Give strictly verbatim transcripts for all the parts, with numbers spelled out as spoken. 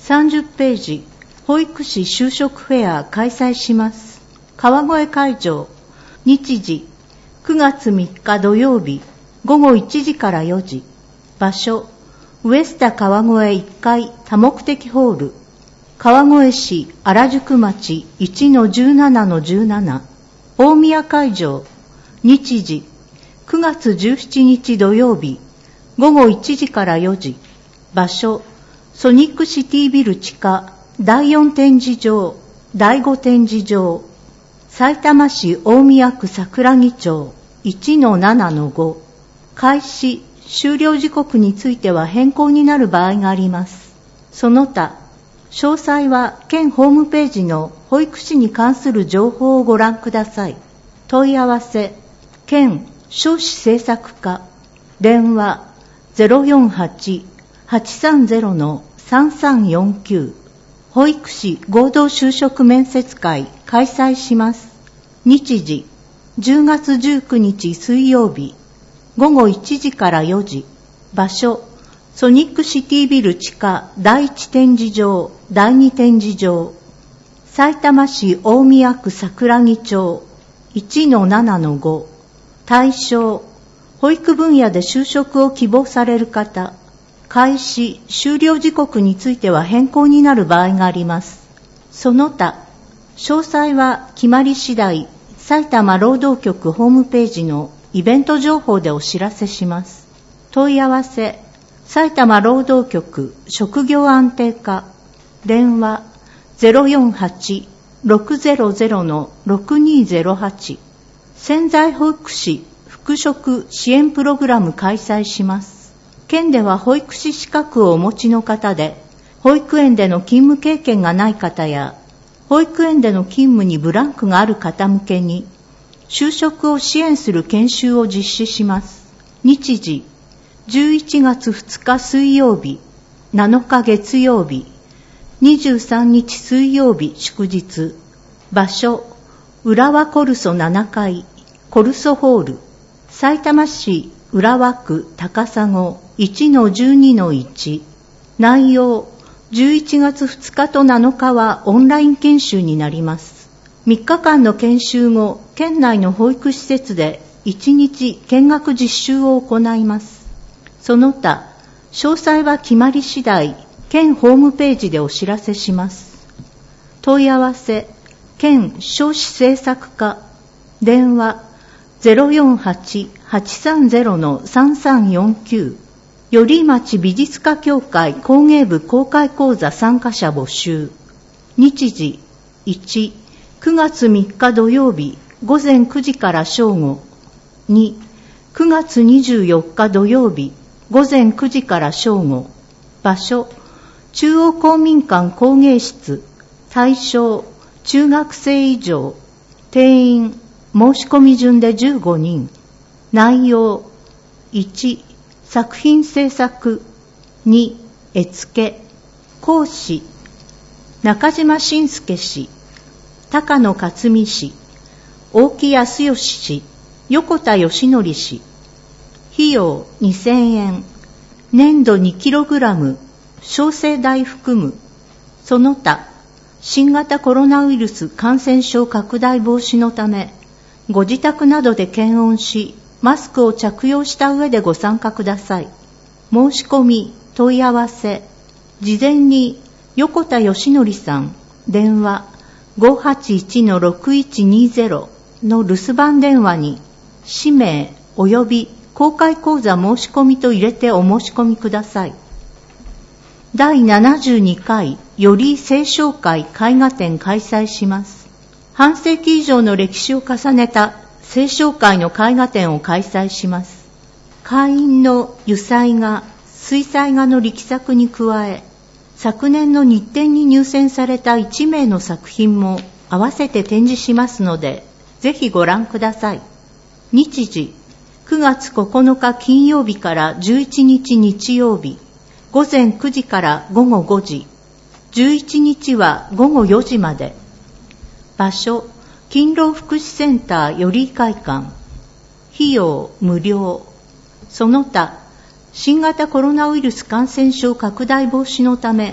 さんじゅっページ、保育士就職フェア開催します。川越会場、日時、くがつみっか土曜日、ごごいちじからよじ。場所、ウエスタ川越いっかい多目的ホール。川越市原宿町 いちのじゅうななのじゅうなな。大宮会場、日時、くがつじゅうしちにち土曜日、ごごいちじからよじ。場所、ソニックシティビル地下だいよん展示場、だいご展示場。さいたま市大宮区桜木町 いちのななのご。開始、終了時刻については変更になる場合があります。その他、詳細は県ホームページの保育士に関する情報をご覧ください。問い合わせ、県少子政策課、電話 ゼロよんはち はちさんゼロ さんさんよんきゅう。保育士合同就職面接会開催します。日時、じゅうがつじゅうくにち水曜日、ごごいちじからよじ。場所、ソニックシティビル地下だいいち展示場、だいに展示場。さいたま市大宮区桜木町 いちのななのご。対象、保育分野で就職を希望される方。開始・終了時刻については変更になる場合があります。その他、詳細は決まり次第、埼玉労働局ホームページのイベント情報でお知らせします。問い合わせ、埼玉労働局職業安定課、電話 ゼロよんはち ろくゼロゼロ ろくにゼロはち。潜在保育士復職支援プログラム開催します。県では保育士資格をお持ちの方で、保育園での勤務経験がない方や、保育園での勤務にブランクがある方向けに、就職を支援する研修を実施します。日時、じゅういちがつふつか水曜日、なのか月曜日、にじゅうさんにち水曜日祝日。場所、浦和コルソななかい、コルソホール。さいたま市浦和区高砂 いちのじゅうにのいち。内容、じゅういちがつふつかとなのかはオンライン研修になります。みっかかんの研修後、県内の保育施設でいちにち見学実習を行います。その他、詳細は決まり次第、県ホームページでお知らせします。問い合わせ、県少子政策課、電話 ゼロよんはち はちさんゼロ さんさんよんきゅう。寄居町美術家協会工芸部公開講座参加者募集。日時、いち、くがつみっか土曜日ごぜんくじから正午。に、くがつにじゅうよっか土曜日ごぜんくじから正午。場所、中央公民館工芸室。対象、中学生以上。定員、申し込み順でじゅうごにん。内容、いち、作品制作。に、絵付け。講師、中島信介氏、高野克美氏、大木康義氏、横田義則氏。費用にせんえん。粘土 にキログラム、小生代含む。その他、新型コロナウイルス感染症拡大防止のため、ご自宅などで検温し、マスクを着用した上でご参加ください。申し込み、問い合わせ、事前に横田義則さん、電話 ごはちいち ろくいちにゼロ の留守番電話に、氏名及び公開講座申し込みと入れてお申し込みください。だいななじゅうにかいより青少会絵画展開催します。半世紀以上の歴史を重ねた青少会の絵画展を開催します。会員の油彩画、水彩画の力作に加え、昨年の日展に入選されたいちめいの作品も合わせて展示しますので、ぜひご覧ください。日時、くがつここのか金曜日からじゅういちにち日曜日、ごぜんくじからごごごじ、じゅういちにちはごごよじまで。場所、勤労福祉センター寄居会館。費用無料。その他、新型コロナウイルス感染症拡大防止のため、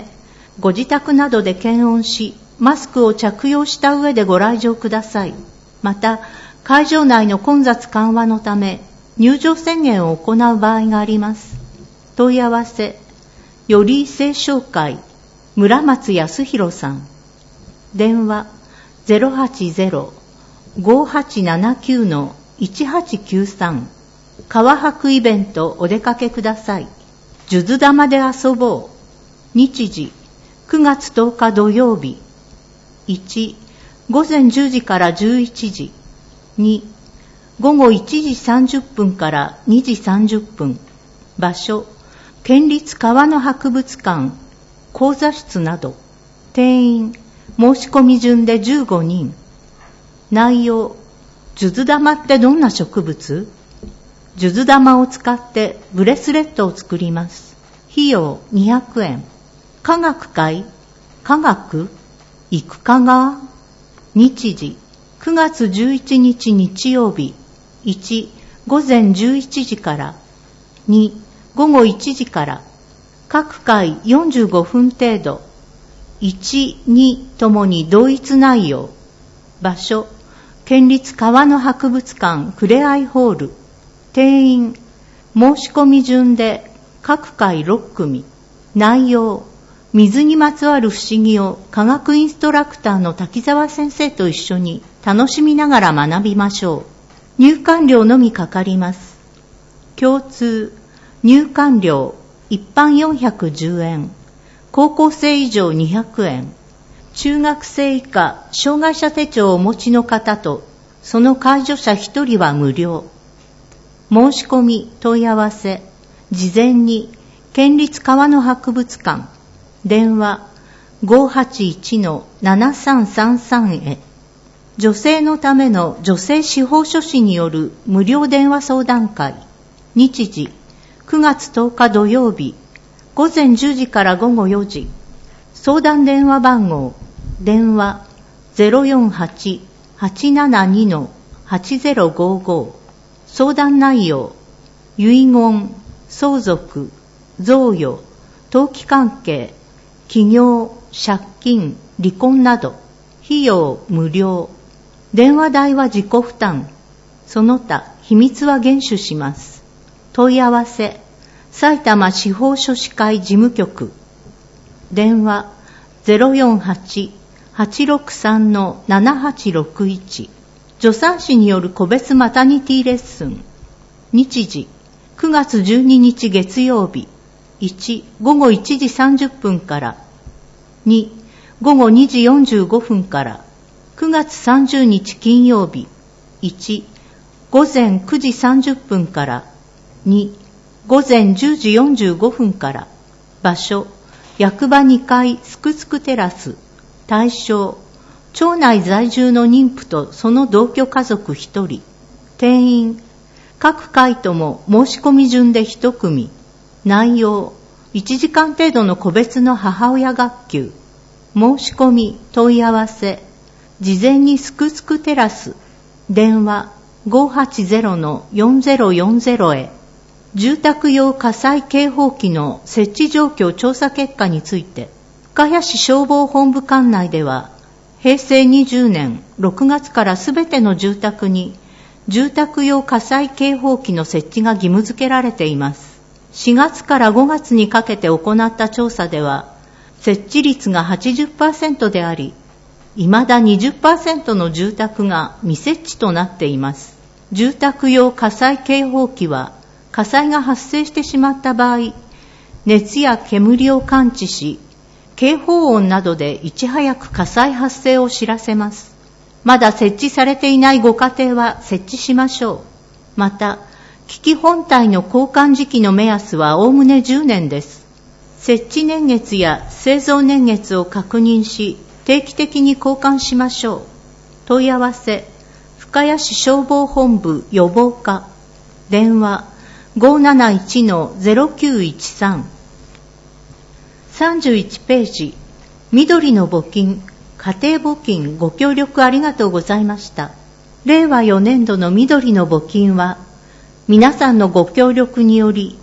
ご自宅などで検温し、マスクを着用した上でご来場ください。また、会場内の混雑緩和のため、入場宣言を行う場合があります。問い合わせ、より清商会、村松康弘さん。電話、ゼロはちゼロ ごはちななきゅう いちはちきゅうさん。川博イベントお出かけください。数珠玉で遊ぼう。日時、くがつとおか土曜日。いち、午前じゅうじからじゅういちじ。に、午後いちじさんじゅっぷんからにじさんじゅっぷん。場所、県立川の博物館、講座室など。定員、申し込み順でじゅうごにん。内容、数珠玉ってどんな植物？数珠玉を使ってブレスレットを作ります。費用にひゃくえん。科学会？科学？行くかが？日時、くがつじゅういちにち日曜日。いち、午前じゅういちじから。に、午後いちじから。各回よんじゅうごふん程度。いち、にともに同一内容。場所、県立川の博物館ふれあいホール。定員、申し込み順で各回ろっくみ。内容、水にまつわる不思議を科学インストラクターの滝沢先生と一緒に楽しみながら学びましょう。入館料のみかかります。共通、入館料、一般よんひゃくじゅうえん。高校生以上にひゃくえん。中学生以下、障害者手帳をお持ちの方と、その介助者ひとりは無料。申し込み、問い合わせ、事前に、県立川の博物館、電話 ごはちいちのななさんさんさん へ。女性のための女性司法書士による無料電話相談会。日時、くがつとおか土曜日、午前じゅうじから午後よじ。相談電話番号、電話 ゼロよんはち はちななに はちゼロごご。相談内容、遺言、相続、贈与、登記関係、起業、借金、離婚など。費用無料。電話代は自己負担。その他、秘密は厳守します。問い合わせ、埼玉司法書士会事務局。電話 ゼロよんはち はちろくさん ななはちろくいち。助産師による個別マタニティレッスン。日時、くがつじゅうににち月曜日。いち、午後いちじさんじゅっぷんから。に、午後にじよんじゅうごふんから。くがつさんじゅうにち金曜日。いち、午前くじさんじゅっぷんから。に、午前じゅうじよんじゅうごふんから。場所、役場にかいすくすくテラス。対象、町内在住の妊婦とその同居家族ひとり。定員、各回とも申し込み順でひとくみ。内容、いちじかん程度の個別の母親学級。申し込み、問い合わせ、事前にすくすくテラス。電話 ごはちゼロ よんゼロよんゼロ へ。住宅用火災警報器の設置状況調査結果について、深谷市消防本部管内では、へいせいにじゅうねんろくがつからすべての住宅に住宅用火災警報器の設置が義務付けられています。しがつからごがつにかけて行った調査では、設置率が はちじゅっパーセント であり、未だ にじゅっパーセント の住宅が未設置となっています。住宅用火災警報器は、火災が発生してしまった場合、熱や煙を感知し、警報音などでいち早く火災発生を知らせます。まだ設置されていないご家庭は設置しましょう。また、機器本体の交換時期の目安はおおむねじゅうねんです。設置年月や製造年月を確認し、定期的に交換しましょう。問い合わせ、深谷市消防本部予防課。電話 ごーなないちのゼロきゅういちさん。さんじゅういちページ、緑の募金、家庭募金ご協力ありがとうございました。れいわよねんどの緑の募金は、皆さんのご協力により、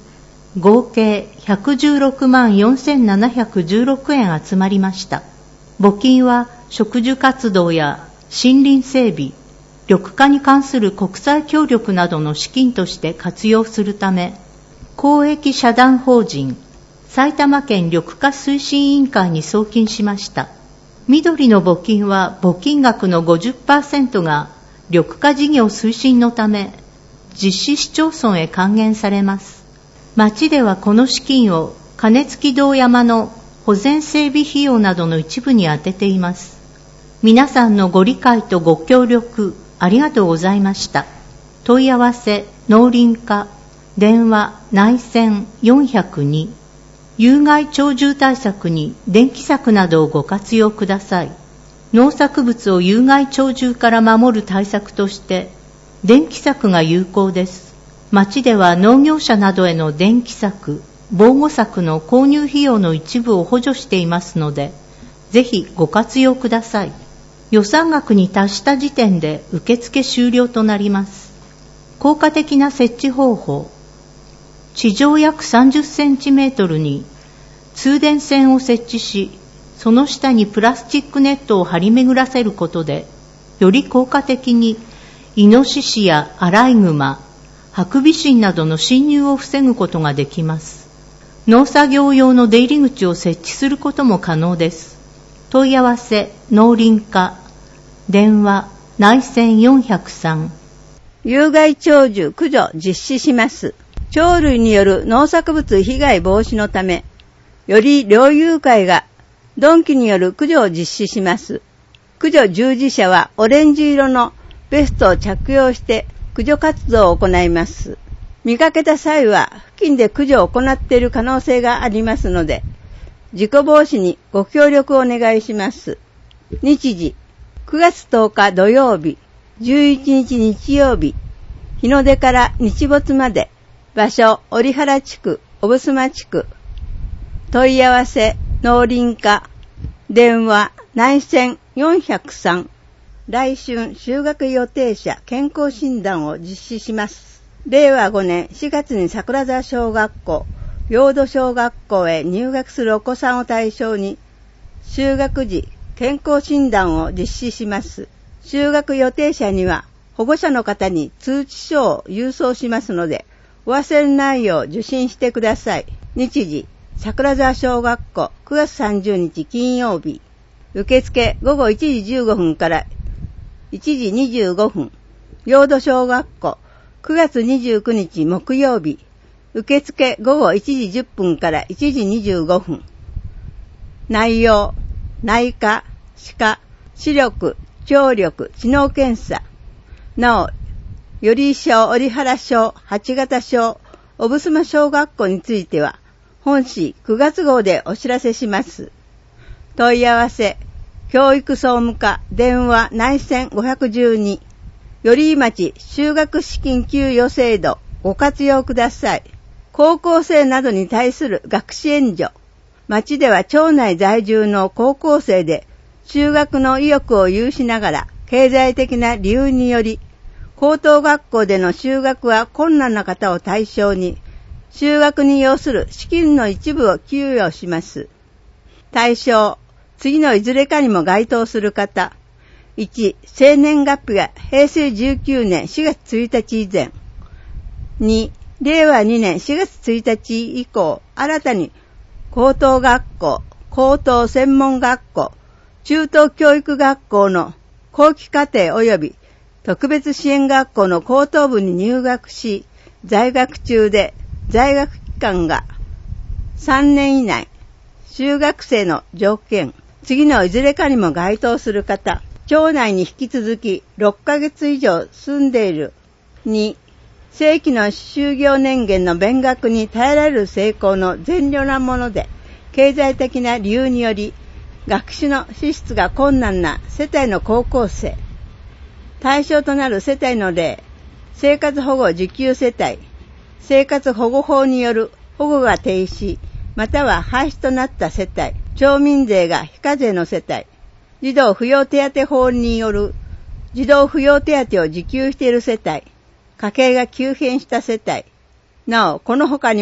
合計ひゃくじゅうろくまんよんせんななひゃくじゅうろくえん集まりました。募金は植樹活動や森林整備、緑化に関する国際協力などの資金として活用するため、公益社団法人埼玉県緑化推進委員会に送金しました。緑の募金は募金額の ごじゅっパーセント が緑化事業推進のため、実施市町村へ還元されます。町ではこの資金を金付堂山の保全整備費用などの一部に充てています。皆さんのご理解とご協力ありがとうございました。問い合わせ農林課電話内線よんひゃくに、有害鳥獣対策に電気柵などをご活用ください。農作物を有害鳥獣から守る対策として電気柵が有効です。町では農業者などへの電気柵、防護柵の購入費用の一部を補助していますので、ぜひご活用ください。予算額に達した時点で受付終了となります。効果的な設置方法。地上約さんじゅっセンチメートルに通電線を設置し、その下にプラスチックネットを張り巡らせることで、より効果的にイノシシやアライグマ、ハクビシンなどの侵入を防ぐことができます。農作業用の出入り口を設置することも可能です。問い合わせ農林課電話内線よんひゃくさん。 有害鳥獣駆除実施します。鳥類による農作物被害防止のため、より猟友会が鈍器による駆除を実施します。駆除従事者はオレンジ色のベストを着用して駆除活動を行います。見かけた際は付近で駆除を行っている可能性がありますので、事故防止にご協力をお願いします。日時、くがつとおか土曜日、じゅういちにち日曜日、日の出から日没まで、場所、折原地区、小布間地区。問い合わせ、農林課、電話、内線よんひゃくさん。来春、修学予定者健康診断を実施します。れいわごねんしがつに桜沢小学校、陽土小学校へ入学するお子さんを対象に、就学時、健康診断を実施します。就学予定者には、保護者の方に通知書を郵送しますので、お忘れないよう受信してください。日時、桜沢小学校くがつさんじゅうにち金曜日。受付ごごいちじじゅうごふんからいちじにじゅうごふん。陽土小学校くがつにじゅうくにち木曜日。受付ごごいちじじゅっぷんからいちじにじゅうごふん。内容、内科、歯科、視力、聴力、知能検査。なお、より小、折原小、八形小、小布間小学校については、本誌くがつ号でお知らせします。問い合わせ、教育総務課、電話内線ごひゃくじゅうに。寄居町就学資金給与制度、ご活用ください。高校生などに対する学資援助。町では町内在住の高校生で、就学の意欲を有しながら、経済的な理由により、高等学校での就学は困難な方を対象に、就学に要する資金の一部を給与します。対象、次のいずれかにも該当する方。いち、生年月日がへいせいじゅうきゅうねんしがつついたち以前。に、れいわにねんしがつついたち以降、新たに高等学校、高等専門学校、中等教育学校の後期課程及び特別支援学校の高等部に入学し、在学中で在学期間がさんねん以内、就学生の条件、次のいずれかにも該当する方、町内に引き続きろっかげつ以上住んでいる。に、正規の就業年限の勉学に耐えられる成功の善良なもので、経済的な理由により、学習の支出が困難な世帯の高校生。対象となる世帯の例、生活保護受給世帯、生活保護法による保護が停止、または廃止となった世帯、町民税が非課税の世帯、児童扶養手当法による児童扶養手当を受給している世帯、家計が急変した世帯、なお、この他にも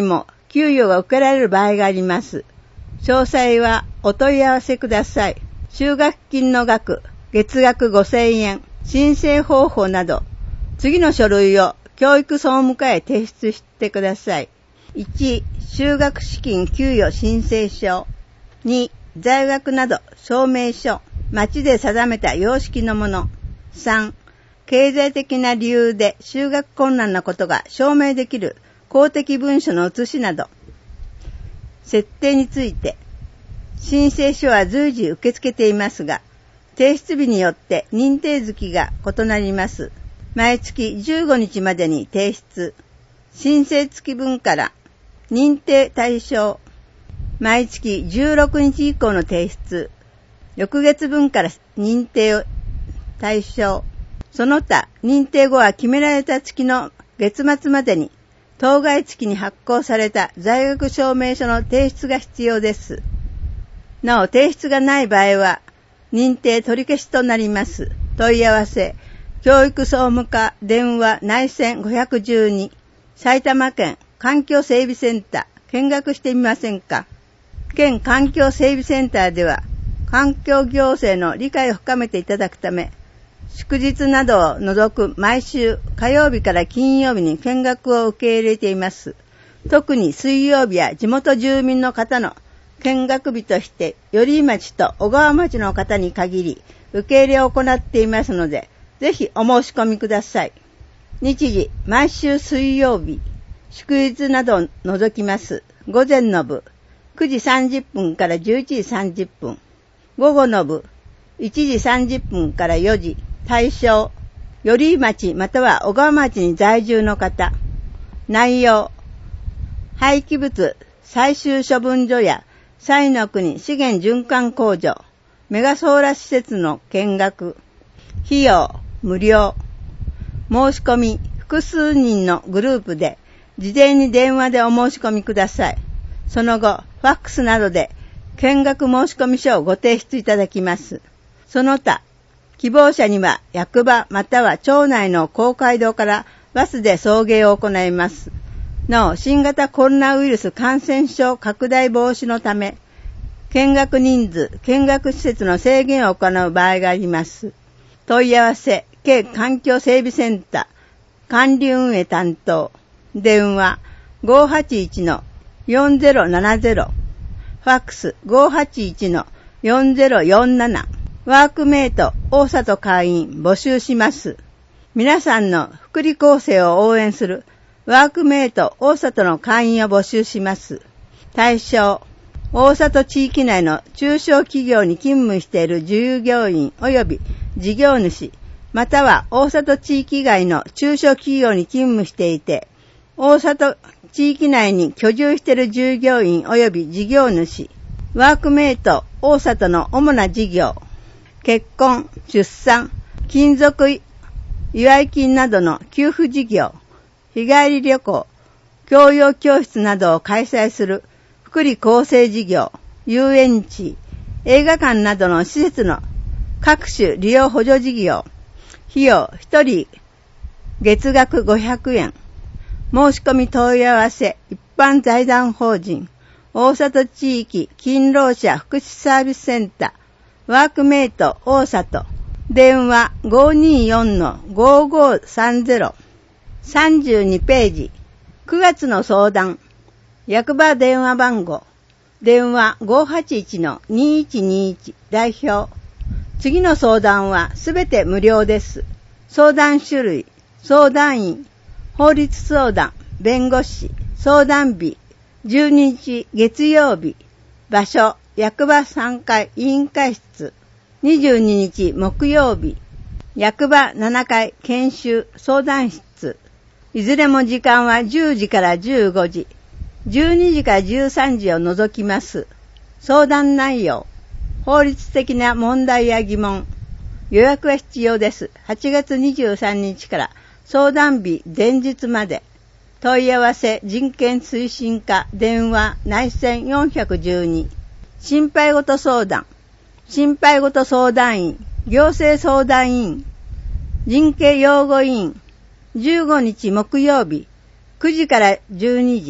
給与が受けられる場合があります。詳細はお問い合わせください。奨学金の額、月額ごせんえん、申請方法など、次の書類を教育総務課へ提出してください。いち、修学資金給与申請書。に、在学など証明書、町で定めた様式のもの。さん、経済的な理由で修学困難なことが証明できる公的文書の写しなど。設定について、申請書は随時受け付けていますが、提出日によって認定月が異なります。毎月じゅうごにちまでに提出。申請月分から認定対象。毎月じゅうろくにち以降の提出。翌月分から認定対象。その他、認定後は決められた月の月末までに、当該月に発行された在学証明書の提出が必要です。なお、提出がない場合は、認定取り消しとなります。問い合わせ、教育総務課電話内線ごひゃくじゅうに、埼玉県環境整備センター、見学してみませんか。県環境整備センターでは、環境行政の理解を深めていただくため、祝日などを除く毎週火曜日から金曜日に見学を受け入れています。特に水曜日や地元住民の方の見学日として、寄居町と小川町の方に限り受け入れを行っていますので、ぜひお申し込みください。日時、毎週水曜日、祝日などを除きます。午前の部、くじさんじゅっぷんからじゅういちじさんじゅっぷん。午後の部、いちじさんじゅっぷんからよじ。対象、寄居町または小川町に在住の方。内容、廃棄物最終処分所や彩の国資源循環工場、メガソーラ施設の見学。費用、無料。申し込み、複数人のグループで、事前に電話でお申し込みください。その後、ファックスなどで見学申し込み書をご提出いただきます。その他、希望者には役場または町内の公会堂からバスで送迎を行います。なお、新型コロナウイルス感染症拡大防止のため、見学人数、見学施設の制限を行う場合があります。問い合わせ、県環境整備センター、管理運営担当、電話 ごーはちいちのよんぜろななぜろ、ファックス ごーはちいちのよんぜろよんなな、ワークメイト大里会員募集します。皆さんの福利厚生を応援するワークメイト大里の会員を募集します。対象、大里地域内の中小企業に勤務している従業員及び事業主、または大里地域外の中小企業に勤務していて、大里地域内に居住している従業員及び事業主、ワークメイト大里の主な事業、結婚、出産、勤続祝い金などの給付事業、日帰り旅行、教養教室などを開催する福利厚生事業、遊園地、映画館などの施設の各種利用補助事業、費用ひとり月額ごひゃくえん、申し込み問い合わせ、一般財団法人、大里地域勤労者福祉サービスセンター、ワークメイト大里、電話 ごーにーよんのごーごーさんぜろ、さんじゅうにページ、くがつの相談、役場電話番号、電話 ごーはちいちのにーいちにーいち、代表。次の相談はすべて無料です。相談種類、相談員、法律相談、弁護士、相談日、じゅうににち月曜日、場所、役場さんがい委員会室、にじゅうににち木曜日、役場ななかい研修相談室、いずれも時間はじゅうじからじゅうごじ、じゅうにじからじゅうさんじを除きます。相談内容、法律的な問題や疑問、予約は必要です。はちがつにじゅうさんにちから相談日前日まで。問い合わせ人権推進課電話内線よんいちに、心配事相談、心配事相談員、行政相談員、人権擁護委員、じゅうごにち木曜日、くじからじゅうにじ、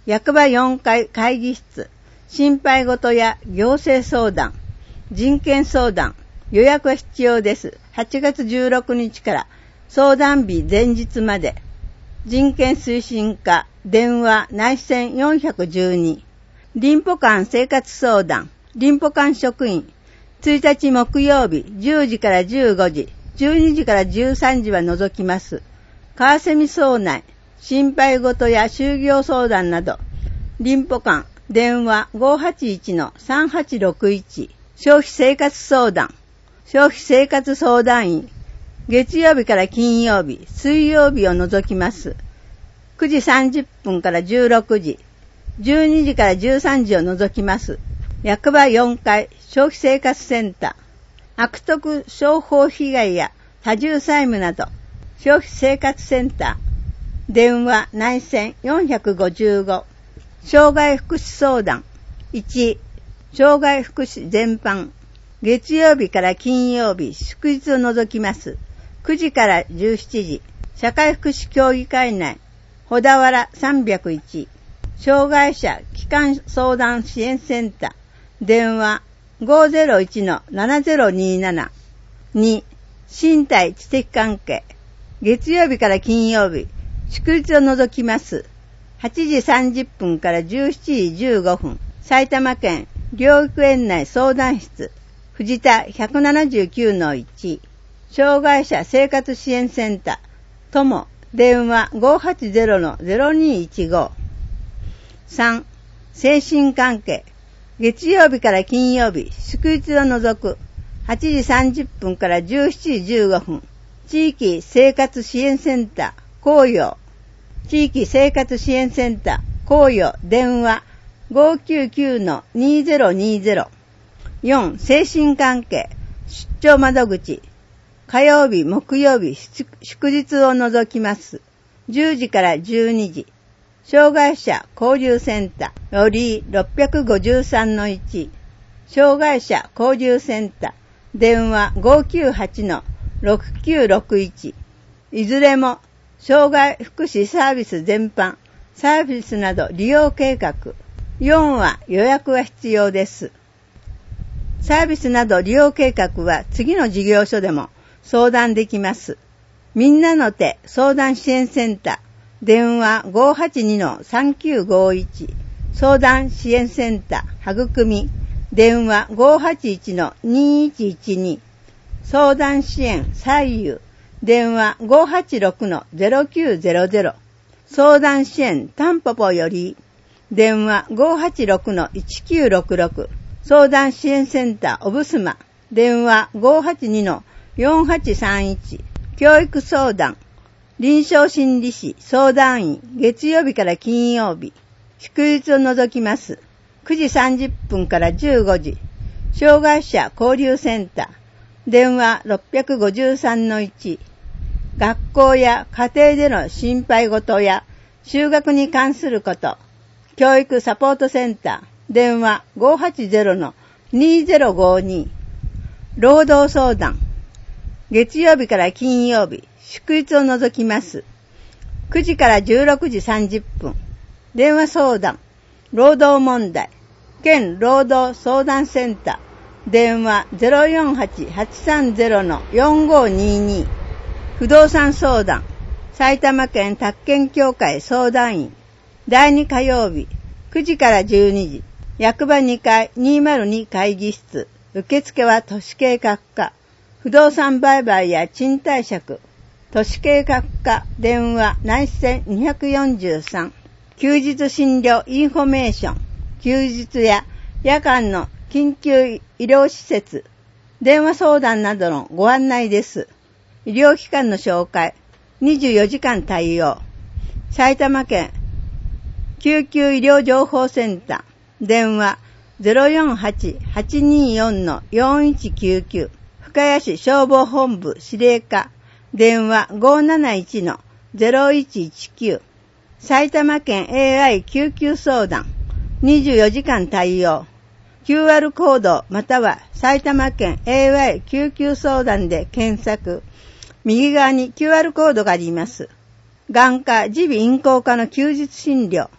役場よんかい会議室、心配事や行政相談、人権相談、予約は必要です。はちがつじゅうろくにちから相談日前日まで。人権推進課、電話内線よんいちに。林保官生活相談、林保官職員、ついたち木曜日じゅうじからじゅうごじ、じゅうにじからじゅうさんじは除きます。川蝉総内、心配事や就業相談など、林保官、電話 ごーはちいちのさんはちろくいち、消費生活相談、消費生活相談員、月曜日から金曜日、水曜日を除きます。くじさんじゅっぷんからじゅうろくじ、じゅうにじからじゅうさんじを除きます。役場よんかい消費生活センター、悪徳商法被害や多重債務など、消費生活センター、電話内線よんごご、障害福祉相談、いち、障害福祉全般、月曜日から金曜日、祝日を除きます。くじからじゅうしちじ、社会福祉協議会内、小田原さんびゃくいち、障害者機関相談支援センター、電話 ごーぜろいちのななぜろにーなな、に、身体知的関係、月曜日から金曜日、祝日を除きます。はちじさんじゅっぷんからじゅうしちじじゅうごふん、埼玉県療育園内相談室、藤田 ひゃくななじゅうきゅうのいち、障害者生活支援センター、友、電話 ごーはちぜろのぜろにいちご。さん、精神関係、月曜日から金曜日、祝日を除く、はちじさんじゅっぷんからじゅうしちじじゅうごふん、地域生活支援センター、紅葉、地域生活支援センター、紅葉、電話 ごーきゅうきゅうのにーぜろにーぜろ。よん、精神関係、出張窓口、火曜日、木曜日、祝日を除きます。じゅうじからじゅうにじ。障害者交流センター、よりろっぴゃくごじゅうさんのいち。障害者交流センター、電話 ごーきゅうはちのろくきゅうろくいち。いずれも、障害福祉サービス全般、サービスなど利用計画。よんは予約は必要です。サービスなど利用計画は次の事業所でも相談できます。みんなの手相談支援センター、電話 ごーはちにのさんきゅうごいち、相談支援センター、はぐくみ、電話 ごーはちいちのにいちいちに、相談支援左右、電話 ごーはちろくのぜろきゅうぜろぜろ、相談支援タンポポより、電話 ごーはちろくのいちきゅうろくろく、相談支援センターオブスマ、電話 ごーはちにのよんはちさんいち、教育相談、臨床心理士相談員、月曜日から金曜日、祝日を除きます。くじさんじゅっぷんからじゅうごじ、障害者交流センター、電話ろっぴゃくごじゅうさんのいち、学校や家庭での心配事や就学に関すること、教育サポートセンター、電話 ごーはちぜろのにーぜろごに、労働相談、月曜日から金曜日、祝日を除きます。くじからじゅうろくじさんじゅっぷん、電話相談、労働問題、県労働相談センター、電話 ゼロよんはちはちさんゼロのよんごにーに、不動産相談、埼玉県宅建協会相談員、だいに火曜日、くじからじゅうにじ、役場にかいにーまるに会議室、受付は都市計画課、不動産売買や賃貸借、都市計画課、電話内線によんさん、休日診療インフォメーション、休日や夜間の緊急医療施設、電話相談などのご案内です。医療機関の紹介、にじゅうよじかん対応、埼玉県救急医療情報センター、電話 ゼロよんはちはちにーよんのよんいちきゅうきゅう、深谷市消防本部司令課、電話 ごーなないちのぜろいちいちきゅう、埼玉県 エーアイ 救急相談、にじゅうよじかん対応、キューアール コードまたは埼玉県 エーアイ 救急相談で検索、右側に キューアール コードがあります。眼科、耳鼻咽喉科の休日診療、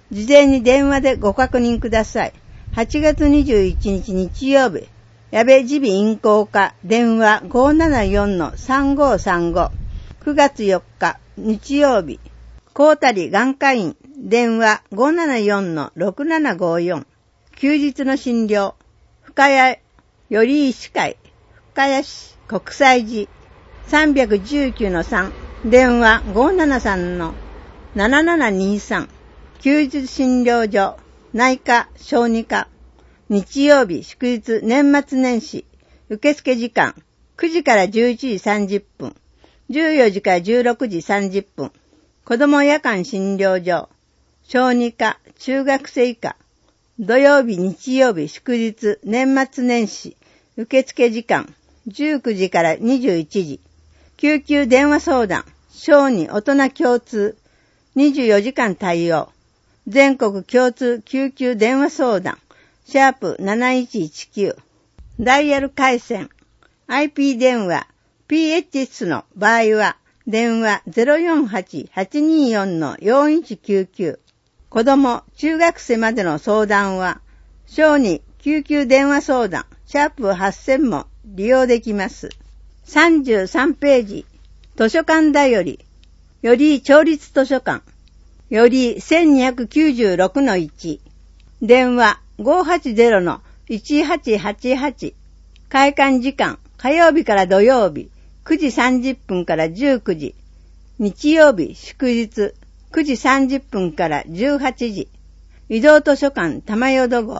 事前に電話でご確認ください。はちがつにじゅういちにち日曜日、矢部耳鼻咽喉科、電話 ごーななよんのさんごーさんご。くがつよっか日曜日、高谷眼科院、電話 ごーななよんのろくななごーよん。休日の診療、深谷より医師会、深谷市国際寺 さんいちきゅうのさん、電話 ごーななさんのななななにさん。休日診療所、内科、小児科、日曜日、祝日、年末年始、受付時間、くじからじゅういちじさんじゅっぷん、じゅうよじからじゅうろくじさんじゅっぷん、子ども夜間診療所、小児科、中学生以下、土曜日、日曜日、祝日、年末年始、受付時間、じゅうくじからにじゅういちじ、救急電話相談、小児大人共通、にじゅうよじかん対応、全国共通救急電話相談、シャープなないちいちきゅう。ダイヤル回線、アイピー 電話、ピーエイチエス の場合は、電話 ゼロよんはち はちにーよん のよんいちきゅうきゅう。子供、中学生までの相談は、小児救急電話相談、シャープはっせんも利用できます。さんじゅうさんページ、図書館だより、より町立図書館、より せんにひゃくきゅうじゅうろくのいち、電話 ごーはちゼロのいちはちはちはち、開館時間火曜日から土曜日くじさんじゅっぷんからじゅうくじ、日曜日祝日くじさんじゅっぷんからじゅうはちじ、移動図書館玉淀号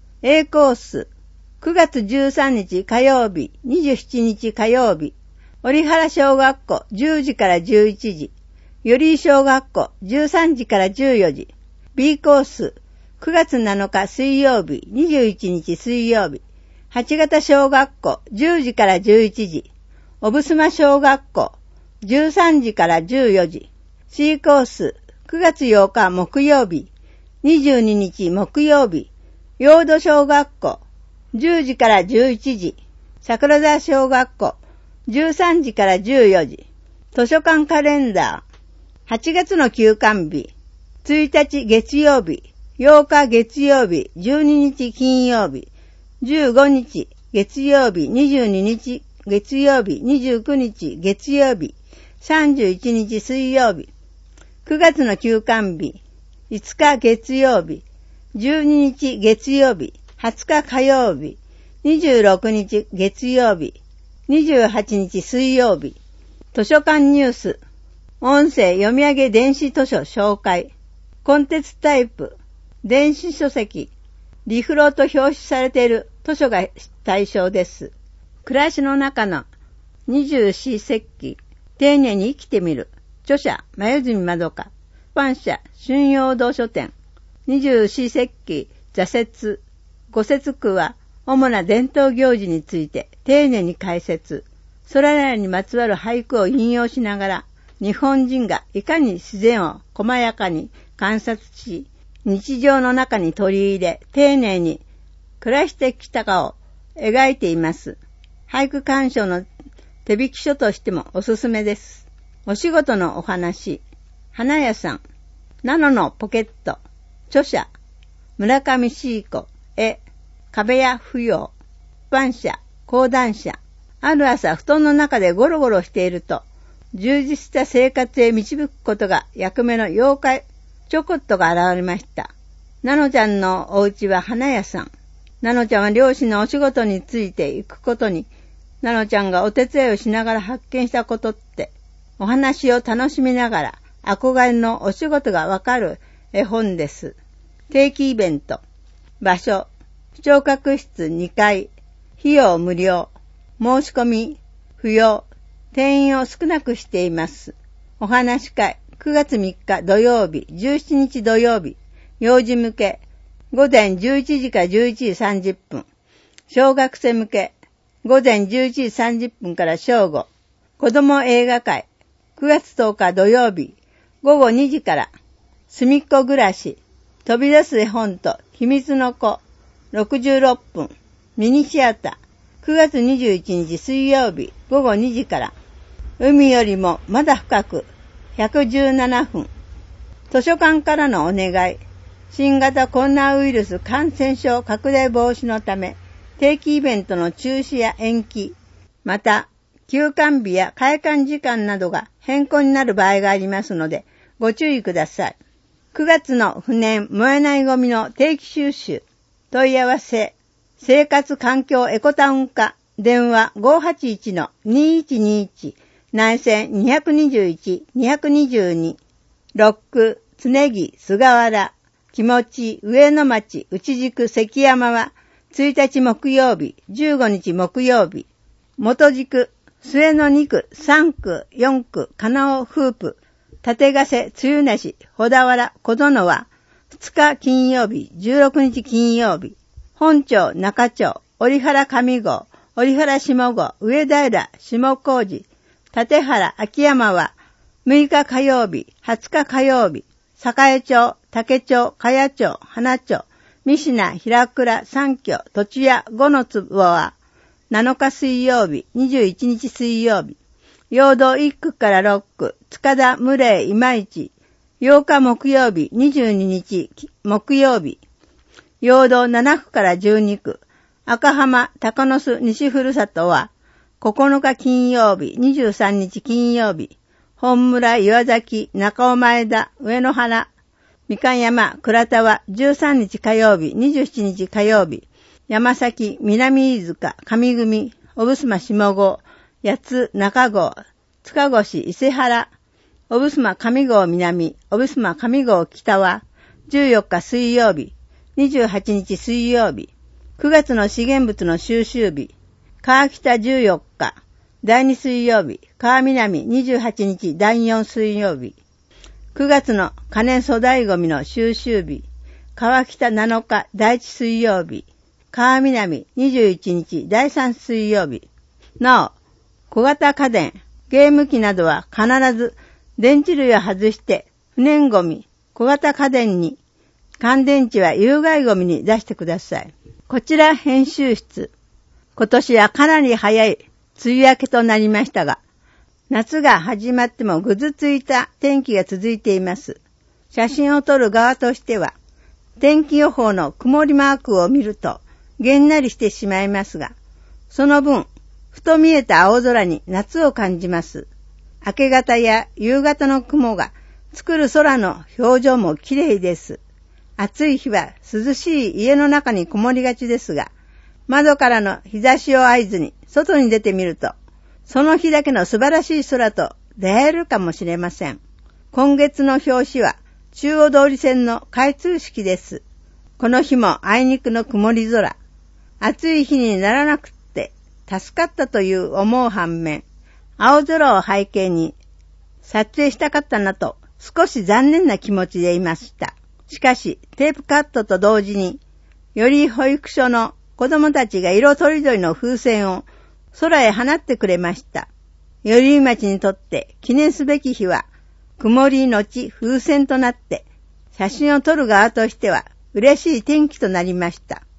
A コースくがつじゅうさんにち火曜日にじゅうしちにち火曜日、折原小学校じゅうじからじゅういちじ、より小学校じゅうさんじからじゅうよじ、B コースくがつなのか水曜日にじゅういちにち水曜日、八形小学校じゅうじからじゅういちじ、小布島小学校じゅうさんじからじゅうよじ、C コースくがつようか木曜日にじゅうににち木曜日、陽土小学校じゅうじからじゅういちじ、桜沢小学校じゅうさんじからじゅうよじ、図書館カレンダー、はちがつの休館日、ついたち月曜日、ようか月曜日、じゅうににち金曜日、じゅうごにち月曜日、にじゅうににち月曜日、にじゅうくにち月曜日、さんじゅういちにち水曜日、くがつの休館日、いつか月曜日、じゅうににち月曜日、はつか火曜日、にじゅうろくにち月曜日、にじゅうはちにち水曜日、図書館ニュース、音声読み上げ電子図書紹介、コンテンツタイプ、電子書籍、リフローと表示されている図書が対象です。暮らしの中の二十四節気、丁寧に生きてみる。著者、眉住まどか。出版社、春陽堂書店。二十四節気、挫折。五節句は、主な伝統行事について丁寧に解説。それらにまつわる俳句を引用しながら、日本人がいかに自然を細やかに観察し、日常の中に取り入れ、丁寧に暮らしてきたかを描いています。俳句鑑賞の手引き書としてもおすすめです。お仕事のお話、花屋さん、ナノのポケット、著者、村上シーコ、絵、壁屋不要、出版社、講談社。ある朝、布団の中でゴロゴロしていると、充実した生活へ導くことが役目の妖怪、チョコットが現れました。ナノちゃんのお家は花屋さん。ナノちゃんは漁師のお仕事について行くことに、ナノちゃんがお手伝いをしながら発見したことって、お話を楽しみながら憧れのお仕事がわかる絵本です。定期イベント。場所。聴覚室にかい。費用無料。申し込み不要。定員を少なくしています。お話し会。くがつみっか土曜日、じゅうしちにち土曜日。幼児向け。午前じゅういちじからじゅういちじさんじゅっぷん。小学生向け。午前じゅういちじさんじゅっぷんから正午。子供映画会。くがつとおか土曜日。ごごにじから。すみっこ暮らし。飛び出す絵本と秘密の子。ろくじゅうろっぷん。ミニシアター。くがつにじゅういちにち水曜日。ごごにじから。海よりもまだ深く。ひゃくじゅうななふん。図書館からのお願い。 新型コロナウイルス感染症拡大防止のため、定期イベントの中止や延期、また、休館日や開館時間などが変更になる場合がありますので、ご注意ください。くがつの不燃燃えないゴミの定期収集、問い合わせ、生活環境エコタウン化、電話 ごーはちいちのにいちにいち、内線ににいち、ににに、ロック、つねぎ、菅原、気持ち、上野町、内宿、関山は、ついたち木曜日、じゅうごにち木曜日、元宿、末野に区、さん区、よん区、金尾フープ、立ヶ瀬、つゆなし、小田原、小園は、ふつか金曜日、じゅうろくにち金曜日、本町、中町、折原上郷、折原下郷、上平、下高寺、立原、秋山は、むいか火曜日、はつか火曜日、栄町、竹町、茅町、花町、三品、平倉、三居、土地屋、五の坪は、なのか水曜日、にじゅういちにち水曜日、陽道いっ区からろっ区、塚田、無礼、今市、ようか木曜日、にじゅうににち木曜日、陽道なな区からじゅうに区、赤浜、高野巣、西ふるさとは、ここのか金曜日、にじゅうさんにち金曜日、本村、岩崎、中尾前田、上野原、みかん山、倉田はじゅうさんにち火曜日、にじゅうしちにち火曜日、山崎、南飯塚、上組、小布島下郷、八津、中郷、塚越、伊勢原、小布島上郷南、小布島上郷北は、じゅうよっか水曜日、にじゅうはちにち水曜日、くがつの資源物の収集日、川北じゅうよっか、だいに水曜日、川南にじゅうはちにちだいよん水曜日、くがつの金粗大ゴミの収集日、川北なのかだいいち水曜日、川南にじゅういちにちだいさん水曜日。なお、小型家電、ゲーム機などは必ず電池類を外して不燃ゴミ、小型家電に、乾電池は有害ゴミに出してください。こちら編集室。今年はかなり早い梅雨明けとなりましたが、夏が始まってもぐずついた天気が続いています。写真を撮る側としては、天気予報の曇りマークを見るとげんなりしてしまいますが、その分、ふと見えた青空に夏を感じます。明け方や夕方の雲が作る空の表情も綺麗です。暑い日は涼しい家の中にこもりがちですが、窓からの日差しを合図に外に出てみると、その日だけの素晴らしい空と出会えるかもしれません。今月の表紙は中央通り線の開通式です。この日もあいにくの曇り空。暑い日にならなくって助かったという思う反面、青空を背景に撮影したかったなと少し残念な気持ちでいました。しかしテープカットと同時に、より保育所の子供たちが色とりどりの風船を空へ放ってくれました。より町にとって記念すべき日は、曇りのち風船となって、写真を撮る側としては嬉しい天気となりました。